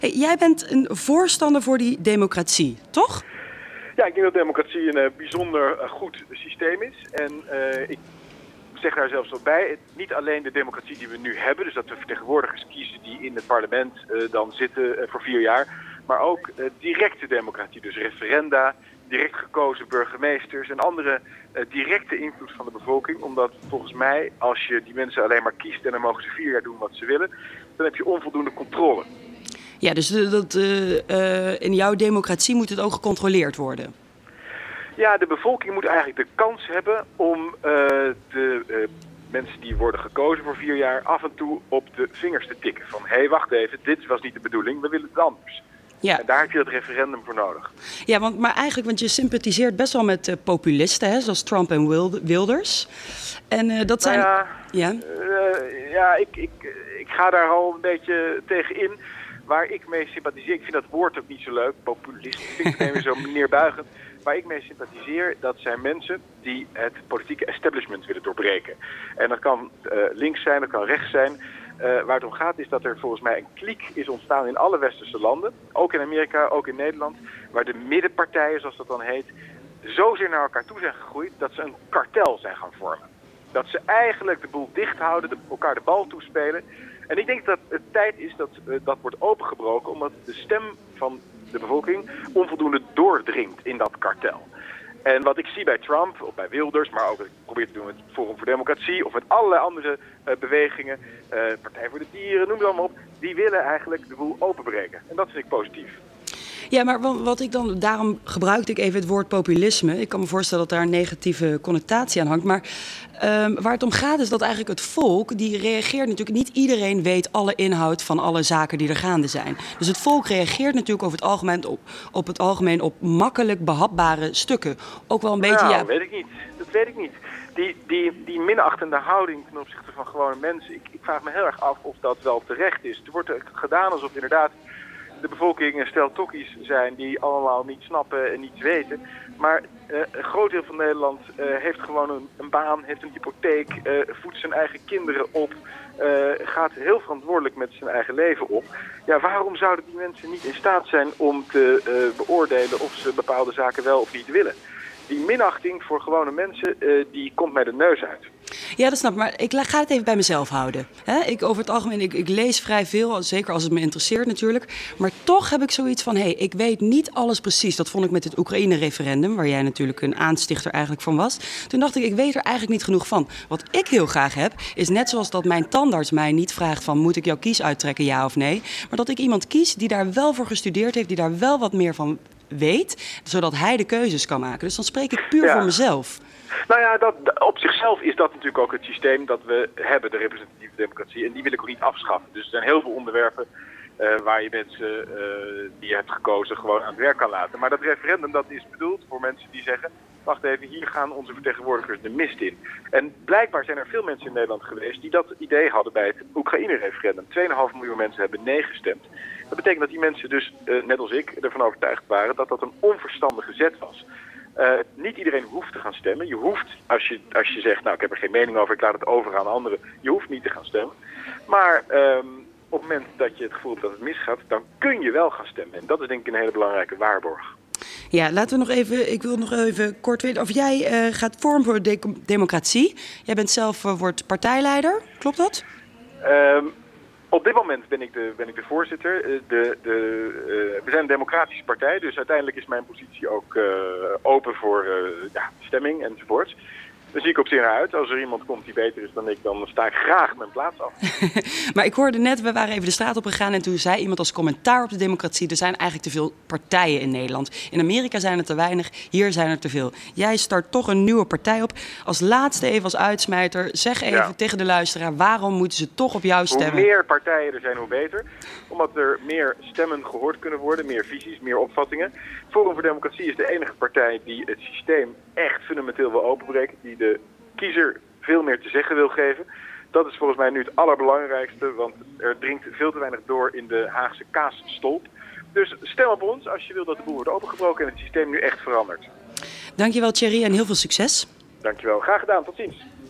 Hey, jij bent een voorstander voor die democratie, toch? Ja, ik denk dat democratie een bijzonder goed systeem is. En ik zeg daar zelfs wel bij, niet alleen de democratie die we nu hebben, dus dat we vertegenwoordigers kiezen die in het parlement dan zitten voor 4 jaar, maar ook directe democratie, dus referenda, direct gekozen burgemeesters en andere directe invloed van de bevolking. Omdat volgens mij, als je die mensen alleen maar kiest en dan mogen ze 4 jaar doen wat ze willen, dan heb je onvoldoende controle. Ja, dus in jouw democratie moet het ook gecontroleerd worden. Ja, de bevolking moet eigenlijk de kans hebben om de mensen die worden gekozen voor 4 jaar af en toe op de vingers te tikken. Van, hé, wacht even, dit was niet de bedoeling, we willen het anders. Ja. En daar heb je het referendum voor nodig. Ja, want je sympathiseert best wel met populisten, hè, zoals Trump en Wilders. En dat zijn... Ik ga daar al een beetje tegen in. Waar ik mee sympathiseer, ik vind dat woord ook niet zo leuk, populist, vind ik het zo neerbuigend. Waar ik mee sympathiseer, dat zijn mensen die het politieke establishment willen doorbreken. En dat kan links zijn, dat kan rechts zijn. Waar het om gaat is dat er volgens mij een kliek is ontstaan in alle westerse landen. Ook in Amerika, ook in Nederland. Waar de middenpartijen, zoals dat dan heet, zozeer naar elkaar toe zijn gegroeid dat ze een kartel zijn gaan vormen. Dat ze eigenlijk de boel dicht houden, elkaar de bal toespelen. En ik denk dat het tijd is dat dat wordt opengebroken, omdat de stem van de bevolking onvoldoende doordringt in dat kartel. En wat ik zie bij Trump, of bij Wilders, maar ook wat ik probeer te doen met het Forum voor Democratie of met allerlei andere bewegingen, Partij voor de Dieren, noem het allemaal op, die willen eigenlijk de boel openbreken. En dat vind ik positief. Ja, maar daarom gebruikte ik even het woord populisme. Ik kan me voorstellen dat daar een negatieve connotatie aan hangt. Maar waar het om gaat is dat eigenlijk het volk, die reageert natuurlijk, niet iedereen weet alle inhoud van alle zaken die er gaande zijn. Dus het volk reageert natuurlijk over het algemeen op makkelijk behapbare stukken. Ook wel een beetje, dat weet ik niet. Die minachtende houding ten opzichte van gewone mensen, ik vraag me heel erg af of dat wel terecht is. Er wordt gedaan alsof inderdaad de bevolking een stel tokkies zijn die allemaal niet snappen en niets weten. Maar een groot deel van Nederland heeft gewoon een baan, heeft een hypotheek, voedt zijn eigen kinderen op, gaat heel verantwoordelijk met zijn eigen leven op. Ja, waarom zouden die mensen niet in staat zijn om te beoordelen of ze bepaalde zaken wel of niet willen? Die minachting voor gewone mensen, die komt mij de neus uit. Ja, dat snap ik. Maar ik ga het even bij mezelf houden. Over het algemeen, ik lees vrij veel, zeker als het me interesseert natuurlijk. Maar toch heb ik zoiets van, ik weet niet alles precies. Dat vond ik met het Oekraïne-referendum, waar jij natuurlijk een aanstichter eigenlijk van was. Toen dacht ik weet er eigenlijk niet genoeg van. Wat ik heel graag heb, is net zoals dat mijn tandarts mij niet vraagt van, moet ik jouw kies uittrekken, ja of nee? Maar dat ik iemand kies die daar wel voor gestudeerd heeft, die daar wel wat meer van weet, zodat hij de keuzes kan maken. Dus dan spreek ik puur voor mezelf. Nou ja, op zichzelf is dat natuurlijk ook het systeem dat we hebben, de representatieve democratie. En die wil ik ook niet afschaffen. Dus er zijn heel veel onderwerpen waar je mensen die je hebt gekozen gewoon aan het werk kan laten. Maar dat referendum, dat is bedoeld voor mensen die zeggen, wacht even, hier gaan onze vertegenwoordigers de mist in. En blijkbaar zijn er veel mensen in Nederland geweest die dat idee hadden bij het Oekraïne-referendum. 2,5 miljoen mensen hebben nee gestemd. Dat betekent dat die mensen dus, net als ik, ervan overtuigd waren dat dat een onverstandige zet was. Niet iedereen hoeft te gaan stemmen. Je hoeft, als je zegt, nou ik heb er geen mening over, ik laat het over aan anderen. Je hoeft niet te gaan stemmen. Maar op het moment dat je het gevoel hebt dat het misgaat, dan kun je wel gaan stemmen. En dat is denk ik een hele belangrijke waarborg. Ja, ik wil nog even kort weten of jij gaat Forum voor Democratie. Jij bent zelf wordt partijleider, klopt dat? Op dit moment ben ik de voorzitter. We zijn een democratische partij, dus uiteindelijk is mijn positie ook open voor stemming enzovoort. Daar zie ik op zich naar uit. Als er iemand komt die beter is dan ik, dan sta ik graag mijn plaats af. Maar ik hoorde net, we waren even de straat op gegaan en toen zei iemand als commentaar op de democratie, er zijn eigenlijk te veel partijen in Nederland. In Amerika zijn er te weinig, hier zijn er te veel. Jij start toch een nieuwe partij op. Als laatste even als uitsmijter, zeg even tegen de luisteraar, waarom moeten ze toch op jou stemmen? Hoe meer partijen er zijn, hoe beter. Omdat er meer stemmen gehoord kunnen worden, meer visies, meer opvattingen. Forum voor Democratie is de enige partij die het systeem echt fundamenteel wil openbreken, die de kiezer veel meer te zeggen wil geven. Dat is volgens mij nu het allerbelangrijkste, want er dringt veel te weinig door in de Haagse kaasstolp. Dus stem op ons als je wil dat de boel wordt opengebroken en het systeem nu echt verandert. Dankjewel Thierry en heel veel succes. Dankjewel, graag gedaan, tot ziens.